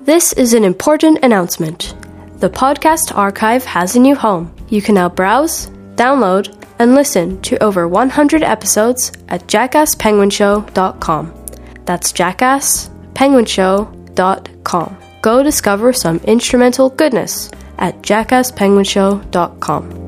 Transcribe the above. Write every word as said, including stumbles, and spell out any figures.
This is an important announcement. The podcast archive has a new home. You can now browse, download, and listen to over one hundred episodes at jackass penguin show dot com. That's jackass penguin show dot com. Go discover some instrumental goodness at jackass penguin show dot com.